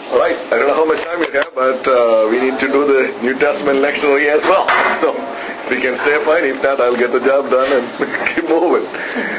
All right, I don't know how much time we have, but we need to do the New Testament lectionary as well. So if we can stay fine, if not, I'll get the job done and keep moving.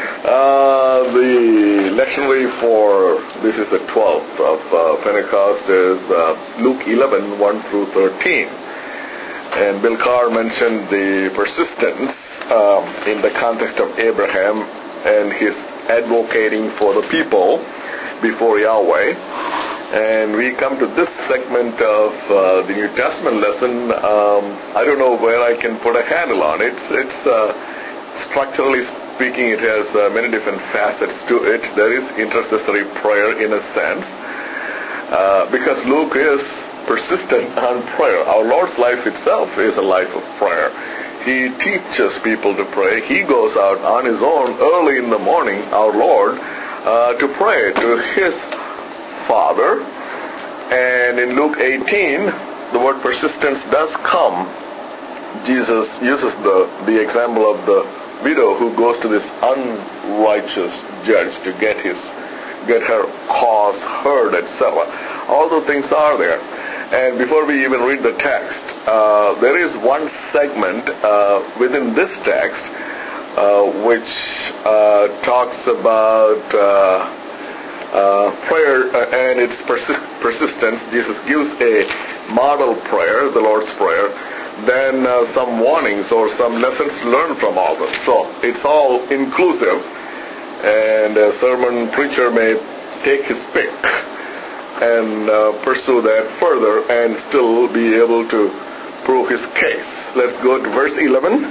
The lectionary for, this is the 12th of Pentecost, is Luke 11, 1 through 13. And Bill Carr mentioned the persistence in the context of Abraham and his advocating for the people before Yahweh. And we come to this segment of the New Testament lesson. I don't know where I can put a handle on it. It's structurally speaking, it has many different facets to it. There is intercessory prayer in a sense, because Luke is persistent on prayer. Our Lord's life itself is a life of prayer. He teaches people to pray. He goes out on his own early in the morning, our Lord, to pray to his Father. And in Luke 18, the word persistence does come. Jesus uses the example of the widow who goes to this unrighteous judge to get her cause heard, etc. All those things are there. And before we even read the text, there is one segment within this text which talks about prayer and its persistence. Jesus gives a model prayer, the Lord's Prayer, then some warnings or some lessons learned from all this. So it's all inclusive, and a sermon preacher may take his pick and pursue that further and still be able to prove his case. Let's go to verse 11.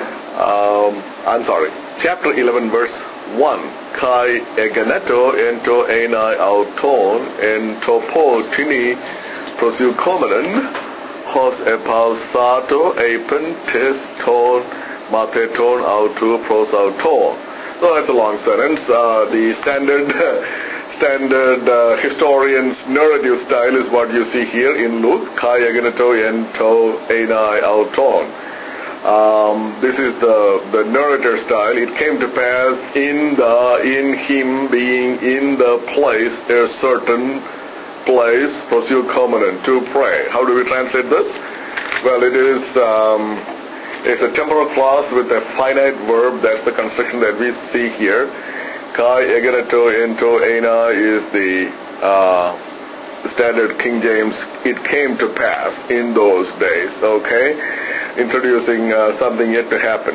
Chapter 11, verse 1. Kai egeneto ento enai auton en topo tini prosukomenon hos epausato epen tes ton mateton autu prosauton. So that's a long sentence. The standard historian's narrative style is what you see here in Luke. Kai egeneto ento enai auton. This is the narrator style. It came to pass in him being in the place, a certain place, prosukomenon, to pray. How do we translate this? Well, it's a temporal clause with a finite verb. That's the construction that we see here. Kai egeneto ento ena is the standard King James, it came to pass in those days, okay? Introducing something yet to happen.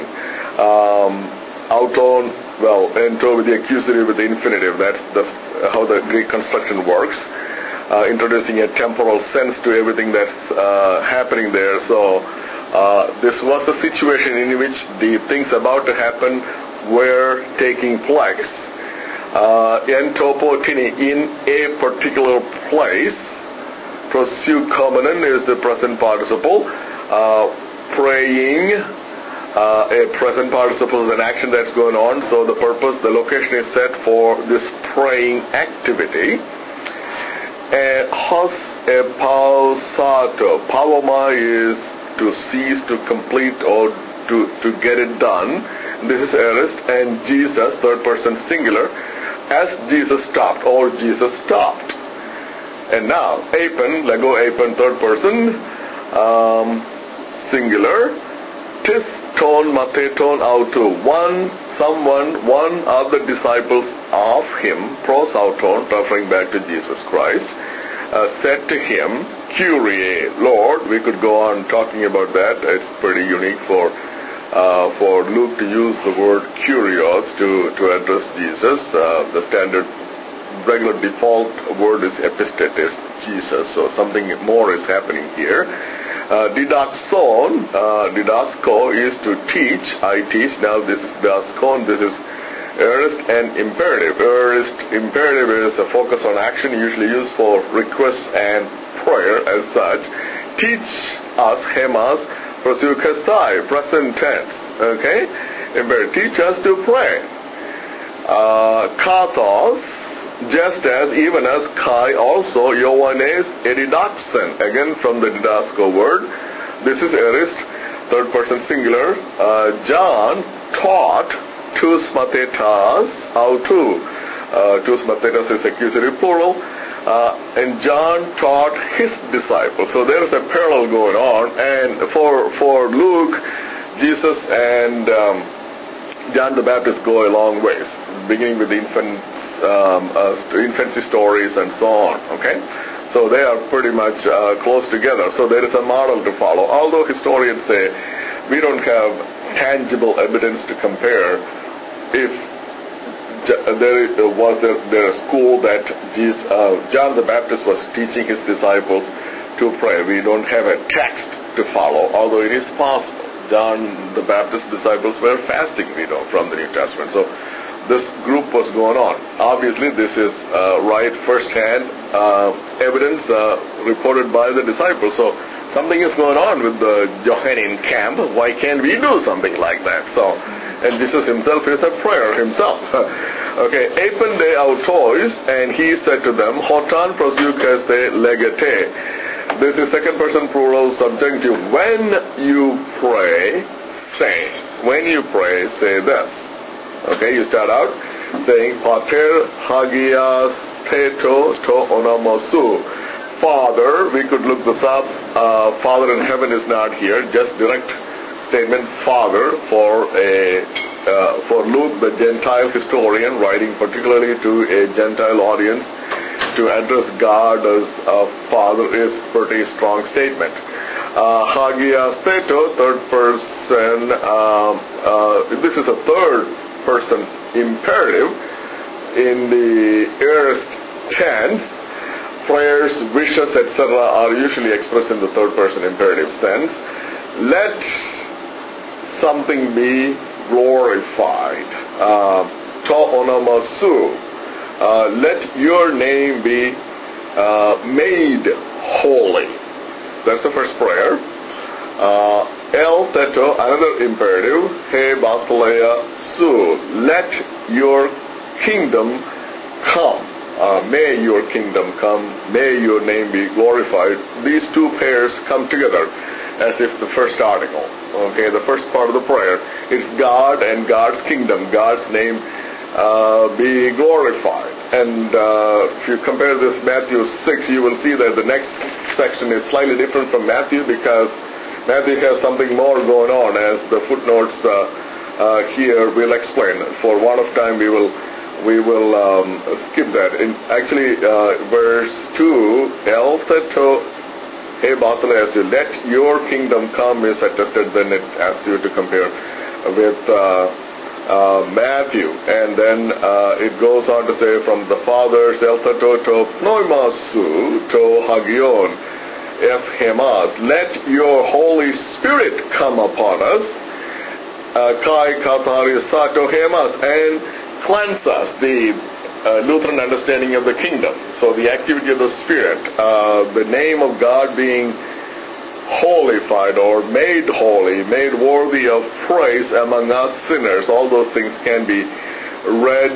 Auton, well, ento with the accusative with the infinitive. That's how the Greek construction works. Introducing a temporal sense to everything that's happening there. So this was a situation in which the things about to happen were taking place. En topo tini, in a particular place. Prosukomenon is the present participle. Praying, a present participle is an action that's going on, so the purpose, the location is set for this praying activity. Hos epausato. Paloma is to cease, to complete, or to get it done. This is aorist, and Jesus, third person singular, as Jesus stopped, or Jesus stopped. And now, apen, lego apen, third person, singular, tis ton mateton autu, one of the disciples of him, prosauton, referring back to Jesus Christ, said to him, Kyrie, Lord. We could go on talking about that. It's pretty unique for Luke to use the word Kyrios to address Jesus. The standard regular default word is epistetes, Jesus, so something more is happening here. Didasko is to teach, I teach. Now this is didaskon, this is aorist and imperative. Aorist, imperative is a focus on action, usually used for request and prayer as such. Teach us, hemas, prosukastai, present tense, okay? Imperative, teach us to pray. Kathos, just as, even as, kai also, Ioannes edidaxen, again from the didasko word. This is aorist, third person singular. John taught tus matetas autu. Tus matetas is accusative plural. and John taught his disciples. So there is a parallel going on. And for Luke, Jesus and John the Baptist go a long ways, beginning with the infancy stories and so on. Okay, so they are pretty much close together. So there is a model to follow. Although historians say we don't have tangible evidence to compare. If there a school that John the Baptist was teaching his disciples to pray, we don't have a text to follow. Although it is possible. John the Baptist's disciples were fasting, we know, from the New Testament. So this group was going on. Obviously, this is right first-hand evidence reported by the disciples. So something is going on with the Johannine camp. Why can't we do something like that? So, and Jesus himself is a prayer himself. Okay, Apende autois, and he said to them, Hotan proseukaste legate. This is second person plural subjunctive. When you pray, say. When you pray, say this. Okay, you start out saying, Pater hagias theto to onomosu. Father, we could look this up. Father in heaven is not here. Just direct statement, Father, for Luke, the Gentile historian, writing particularly to a Gentile audience, to address God as a Father is pretty strong statement. Hagias theto, third person. This is a third person imperative in the aorist tense. Prayers, wishes, etc. are usually expressed in the third person imperative sense. Let something be glorified. To onomasu. Let your name be made holy. That's the first prayer. El teto, another imperative. He basileia su. Let your kingdom come. May your kingdom come. May your name be glorified. These two pairs come together as if the first article. Okay, the first part of the prayer is God and God's kingdom, God's name be glorified. And if you compare this Matthew 6, you will see that the next section is slightly different from Matthew, because Matthew has something more going on, as the footnotes here will explain. For want of time, we will skip that. Actually, verse 2, El theto he basileia, let your kingdom come is attested. Then it asks you to compare with Matthew, and then it goes on to say, from the fathers, El theto to pneumasu to hagion ephemas, let your Holy Spirit come upon us, kai katarisato hemas, and cleanse us. The Lutheran understanding of the kingdom. So the activity of the Spirit, the name of God being holified or made holy, made worthy of praise among us sinners. All those things can be read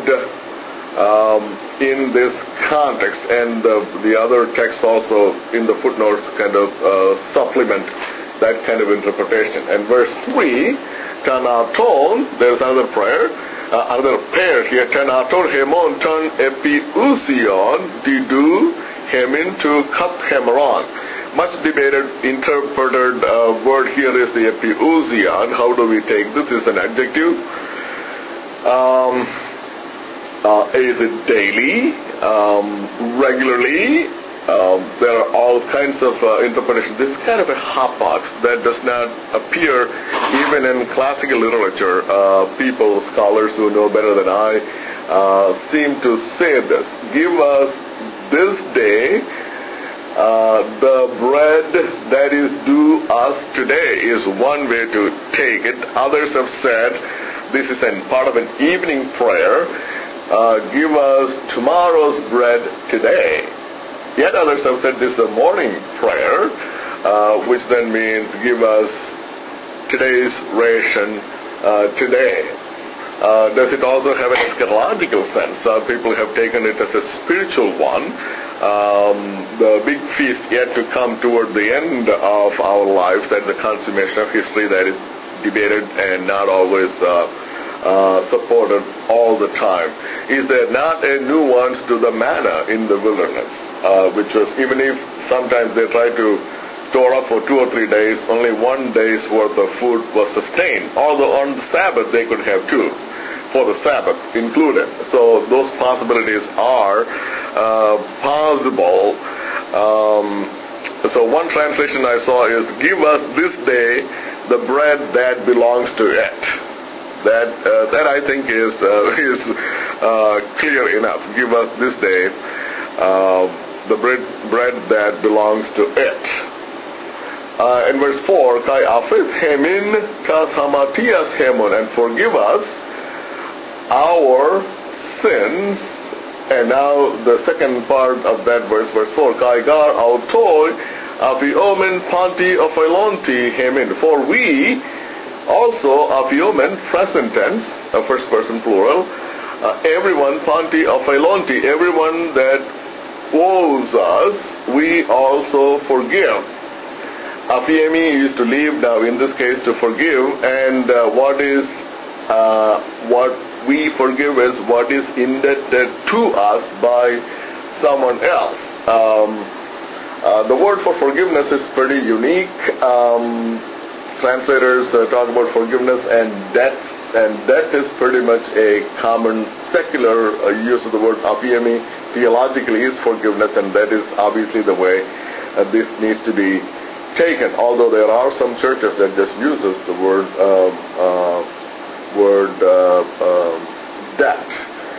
in this context, and the other texts also in the footnotes kind of supplement that kind of interpretation. And verse 3, Tanaton, there's another prayer, another pair here, Tanaton hemon ton epiousion didu hemin to kap hemeron. Much debated, interpreted word here is the epiousion. How do we take this? Is an adjective. Is it daily? Regularly? There are all kinds of interpretations. This is kind of a hot box that does not appear even in classical literature. People, scholars who know better than I, seem to say this. Give us this day the bread that is due us today, is one way to take it. Others have said this is part of an evening prayer. Give us tomorrow's bread today. Yet others have said this is a morning prayer, which then means give us today's ration today. Does it also have an eschatological sense? Some people have taken it as a spiritual one. The big feast yet to come toward the end of our lives, that the consummation of history, that is debated and not always supported all the time. Is there not a nuance to the manna in the wilderness, which was, even if sometimes they try to store up for 2 or 3 days, only 1 day's worth of food was sustained. Although on the Sabbath they could have 2, for the Sabbath included. So those possibilities are possible. So one translation I saw is, give us this day the bread that belongs to it. That I think is clear enough. Give us this day the bread that belongs to it. In verse 4, Kai afis hemin kas hamatias hemun, and forgive us our sins. And now the second part of that verse, verse 4, Kai gar autoi afiomen panti ophailonti hemin, for we also afiomen, present tense, first person plural, everyone panti ophailonti, everyone that owes us, we also forgive. Afiemi is to leave, now in this case to forgive, and what we forgive is what is indebted to us by someone else. The word for forgiveness is pretty unique. Translators talk about forgiveness and debts, and debt is pretty much a common secular use of the word afiemi. Theologically is forgiveness, and that is obviously the way this needs to be taken. Although there are some churches that just uses the word debt.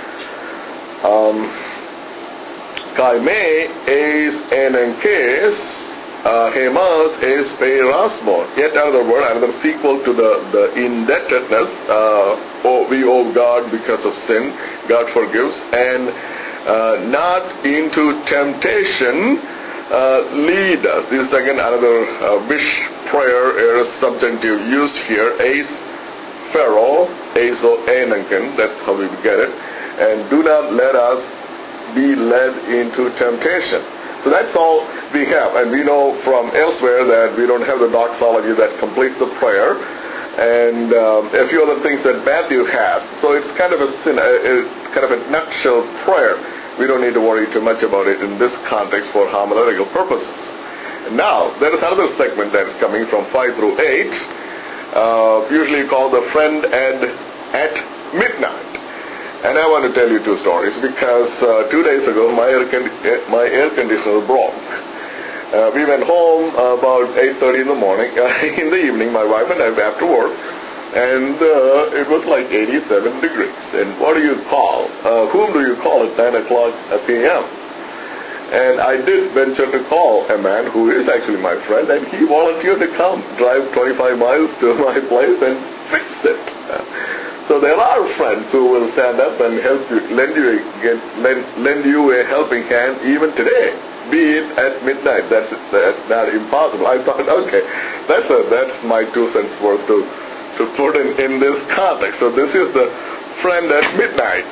Kaime is enenkes, hemas is peirasmon. Yet another word, another sequel to the indebtedness. We owe God because of sin. God forgives. And not into temptation lead us. This is again another wish prayer subjunctive used here. Eis Pharaoh, eiso enenken. That's how we get it. And do not let us be led into temptation. So that's all we have. And we know from elsewhere that we don't have the doxology that completes the prayer, and a few other things that Matthew has. So it's kind of a nutshell prayer. We don't need to worry too much about it in this context for homiletical purposes. Now, there is another segment that is coming from 5 through 8, usually called the friend at midnight. And I want to tell you 2 stories because 2 days ago my air conditioner broke. We went home about 8:30 in the morning, in the evening, my wife and I, after work, and it was like 87 degrees. And what do you call? Whom do you call at 9 o'clock p.m.? And I did venture to call a man who is actually my friend, and he volunteered to come, drive 25 miles to my place and fix it. So there are friends who will stand up and help you, lend you a helping hand even today, be it at midnight. That's not impossible. I thought, okay, that's my 2 cents worth to put in this context. So this is the friend at midnight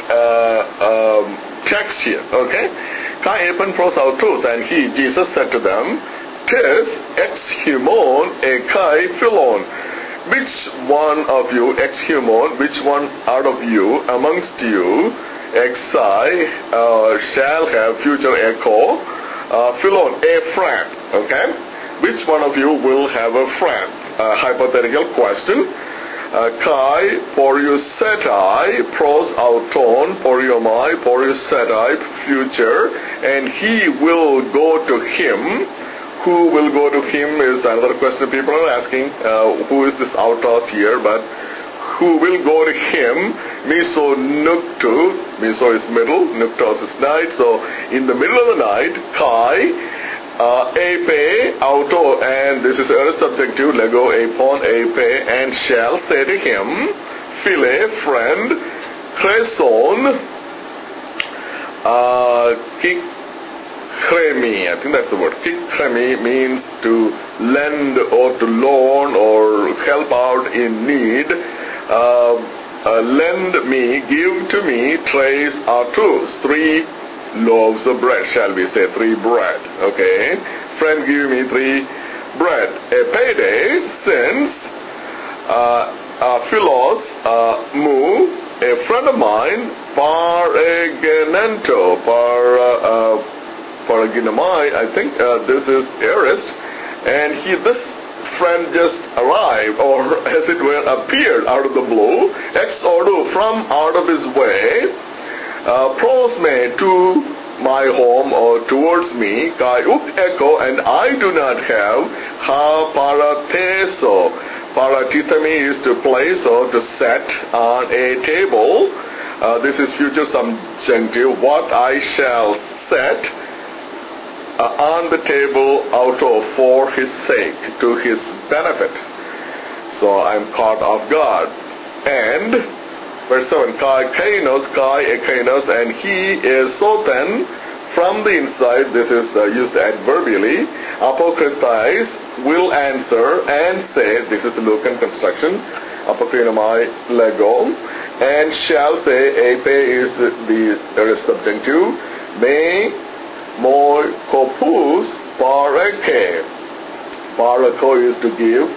text here. Okay, Kai epen pros autos, and Jesus said to them, "Tis exhumon e kai philon." Which one of you, exhumon, which one out of you, amongst you, exai, shall have future echo, philon, a friend, okay? Which one of you will have a friend? Hypothetical question. Kai, poriusetai, pros auton, poriomai, poriusetai, future, and he will go to him. Who will go to him is another question people are asking. Who is this autos here? But who will go to him? Miso nuktu. Miso is middle. Nuktos is night. So in the middle of the night, kai, epe, auto, and this is a subjunctive, lego, epon, epe, and shall say to him, phile, friend, kreson, Kikremi, I think that's the word. Kikremi means to lend or to loan or help out in need. Lend me, give to me, tres artus, 3 loaves of bread, shall we say, 3 bread. Okay? Friend, give me 3 bread. A payday, since Philos mu, a friend of mine, paraginomai, I think this is Arist, and this friend just arrived, or as it were, appeared out of the blue, ex ordo, from out of his way, prosme, to my home or towards me, kai up echo, and I do not have ha paratheso. Paratithami is to place or to set on a table. This is future subjunctive. What I shall set on the table out of for his sake, to his benefit. So I'm caught off guard. And verse 7, kai kainos, and he is soten from the inside. This is used adverbially. Apokritais will answer and say, this is the Lucan construction, apokrinomai lego, and shall say, epe is the subjunctive, me moi kopus parake. Parako is to give,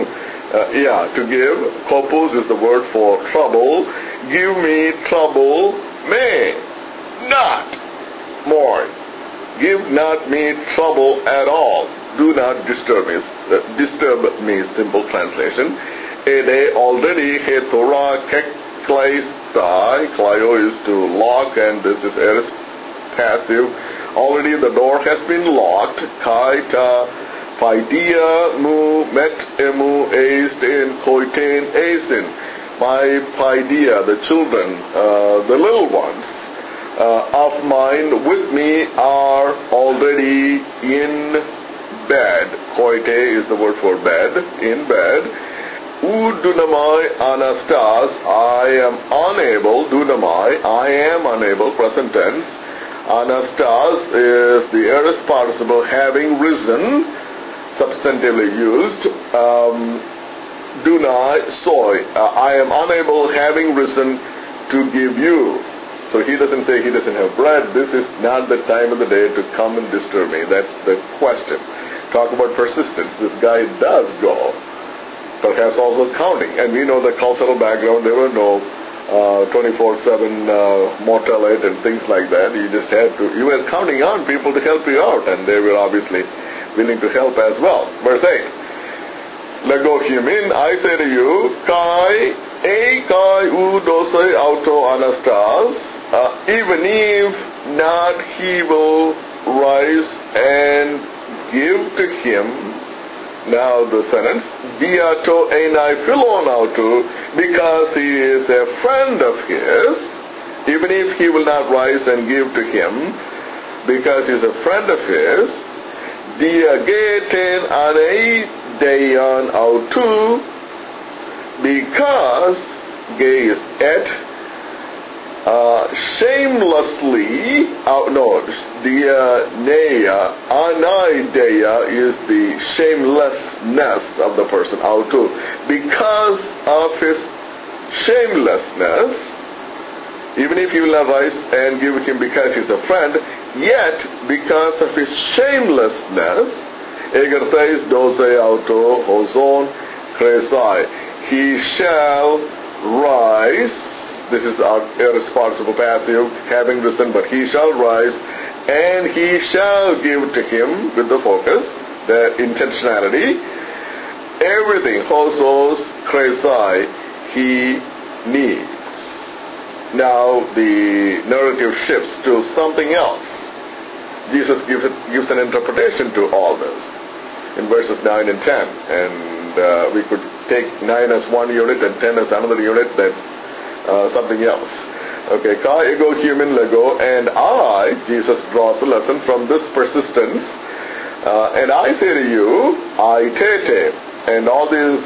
to give. Kopus is the word for trouble. Give me trouble, me, not more. Give not me trouble at all. Do not disturb me. Disturb me, simple translation. Ede already he Torah kekleistai. Klaio is to lock, and this is aorist passive. Already the door has been locked. Kaita paidia mu met emu eist in koiten eisin. My paidia, the children, the little ones of mine with me are already in bed. Koite is the word for bed, in bed. Dunamai anastas, I am unable, dunamai, I am unable, present tense. Anastas is the aorist participle, having risen, substantively used. Dunai, soy, I am unable, having risen, to give you. So he doesn't say he doesn't have bread. This is not the time of the day to come and disturb me. That's the question. Talk about persistence. This guy does go. Perhaps also counting. And we know the cultural background. There were no 24/7 mortality and things like that. You just had to, you were counting on people to help you out, and they were obviously willing to help as well. Verse 8. Lego humin, I say to you, kai udose auto anastas, even if not, he will rise and give to him. Now the sentence, diato enai philon auto, because he is a friend of his, even if he will not rise and give to him, because he is a friend of his, diageten anei deon auto, because gay is et, shamelessly, anaideia is the shamelessness of the person, auto, because of his shamelessness, even if he will not rise and give him because he's a friend, yet because of his shamelessness, egertais dose auto hoson kresai, he shall rise. This is our aorist participle passive, having risen, but he shall rise, and he shall give to him, with the focus, the intentionality, everything, hosos kresai, he needs. Now the narrative shifts to something else. Jesus gives an interpretation to all this in verses 9 and 10, and we could take 9 as one unit and 10 as another unit. That's something else. Okay, ka ego human lego, and I, Jesus draws the lesson from this persistence, and I say to you, I tete, and all these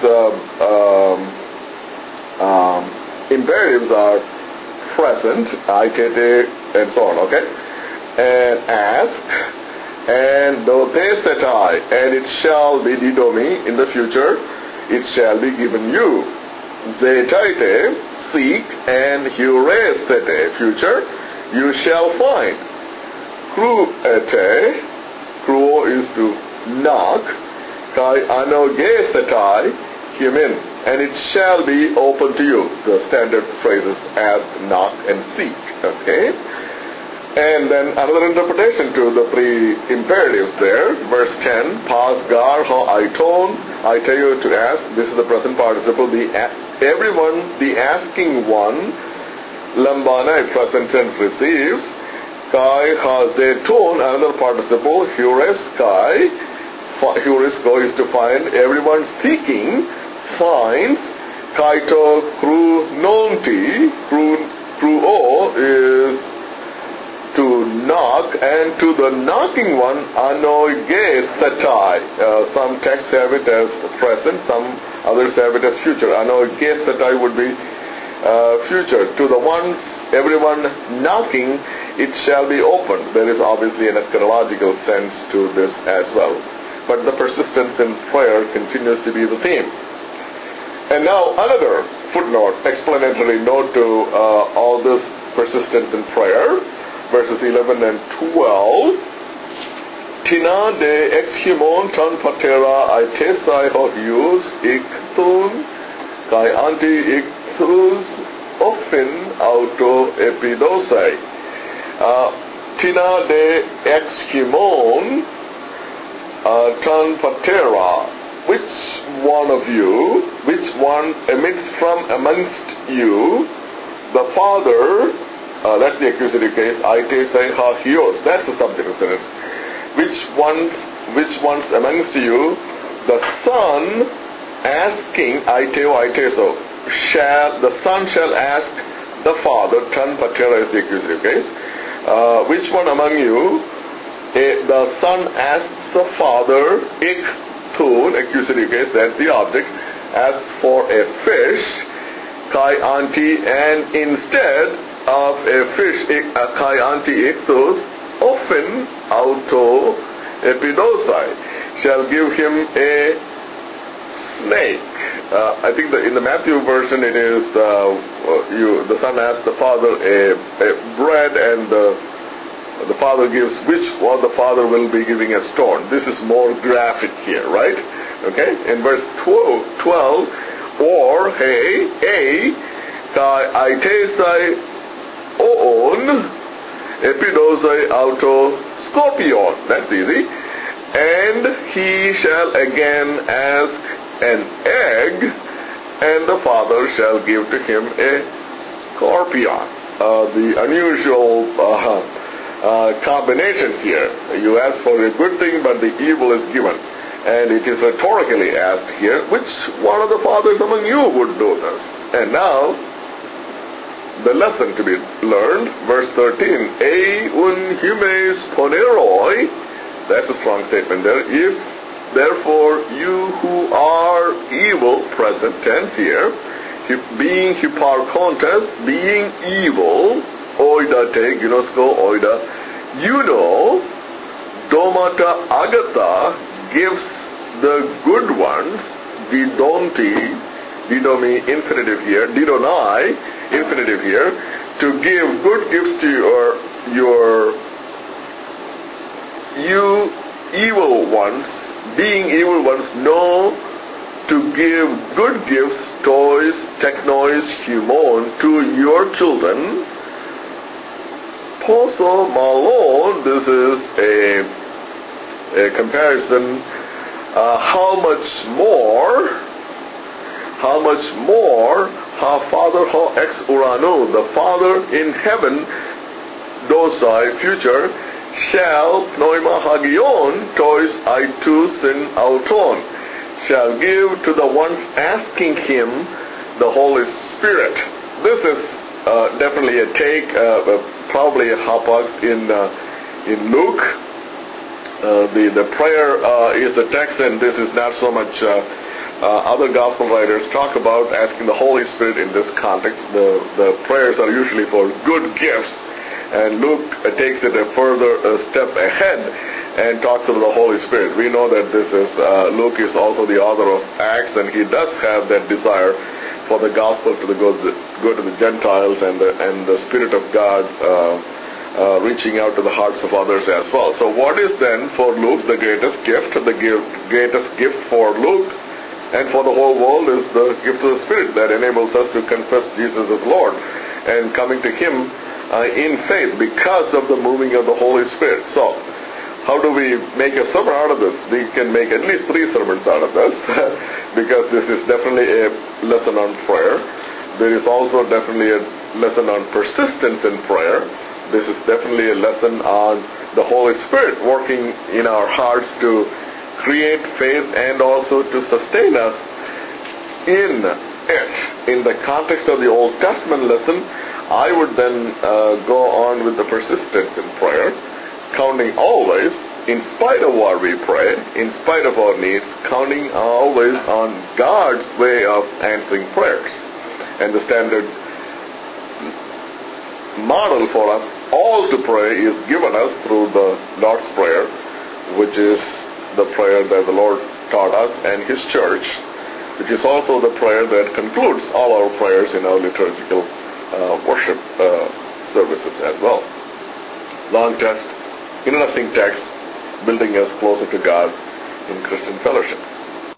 imperatives are present, I tete, and so on, okay? And ask, and dotesetai, and it shall be didomi, in the future, it shall be given you. Zetaite, seek, and heuresete, future, you shall find. Kruete, kruo is to knock, kai anogesetai, human, and it shall be open to you. The standard phrases: ask, knock, and seek. Okay? And then another interpretation to the three imperatives there. Verse 10, pas gar ho aiton, I tell you to ask. This is the present participle. Everyone, the asking one, lambana, present tense, receives. Kai has their tone, another participle. Hures kai, heurisco is to find. Everyone seeking finds. Kaito kru nonti, kruo is to knock, and to the knocking one, anoige setai. Some texts have it as present, some others have it as future. Anoige setai would be future. To the ones, everyone knocking, it shall be opened. There is obviously an eschatological sense to this as well. But the persistence in prayer continues to be the theme. And now another footnote, explanatory note to all this persistence in prayer. Verses 11 and 12. Tina de exhumon ton patera aitesai hoius iktun kai anti iktus ofin auto epidosai. Tina de exhumon ton patera. Which one of you, which one emits from amongst you, the father, that's the accusative case, aitesai hahios, that's the subject sentence. Which ones amongst you, the son asking, aiteo aiteso, the son shall ask the father, tan patera is the accusative case. Which one among you, the son asks the father, iktun, accusative case, that's the object, asks for a fish, kai anti, and instead of a fish, kai anti iktos, often auto epidosai, shall give him a snake. I think in the Matthew version it is the son asks the father a bread, and the father gives, which one the father will be giving a stone. This is more graphic here, right? Okay? In verse 12, or hey, kai aitesai oon epidosai auto scorpion. That's easy. And he shall again ask an egg, and the father shall give to him a scorpion. The unusual combinations here. You ask for a good thing, but the evil is given. And it is rhetorically asked here, which one of the fathers among you would do this? And now, the lesson to be learned, verse 13, un humes poneroi, that's a strong statement there. If therefore you who are evil, present tense here, being hyparchontes, being evil, oida te, ginosko, oida, domata agata gives the good ones, didomi infinitive here, didonai, infinitive here, to give good gifts to you evil ones, being evil ones, know to give good gifts, toys, technois, humon, to your children. Poso malon, this is a comparison. How much more, ha Father ha ex urano, the Father in heaven, dosai, future, shall pneuma hagion, tois aitusin auton, shall give to the ones asking him the Holy Spirit. This is definitely a take, probably a hapax in Luke. The prayer is the text, and this is not so much other gospel writers talk about asking the Holy Spirit in this context. The prayers are usually for good gifts, and Luke takes it a further step ahead and talks about the Holy Spirit. We know that this is Luke is also the author of Acts, and he does have that desire for the gospel to go to the Gentiles, and the Spirit of God reaching out to the hearts of others as well. So what is then for Luke the greatest gift? The greatest gift for Luke And for the whole world is the gift of the Spirit that enables us to confess Jesus as Lord and coming to Him in faith because of the moving of the Holy Spirit. So, how do we make a sermon out of this? We can make at least 3 sermons out of this because this is definitely a lesson on prayer. There is also definitely a lesson on persistence in prayer. This is definitely a lesson on the Holy Spirit working in our hearts to create faith and also to sustain us in it. In the context of the Old Testament lesson, I would then go on with the persistence in prayer, counting always, in spite of what we pray, in spite of our needs, counting always on God's way of answering prayers. And the standard model for us all to pray is given us through the Lord's Prayer, which is the prayer that the Lord taught us and His church, which is also the prayer that concludes all our prayers in our liturgical worship services as well. Long test, interesting text, building us closer to God in Christian fellowship.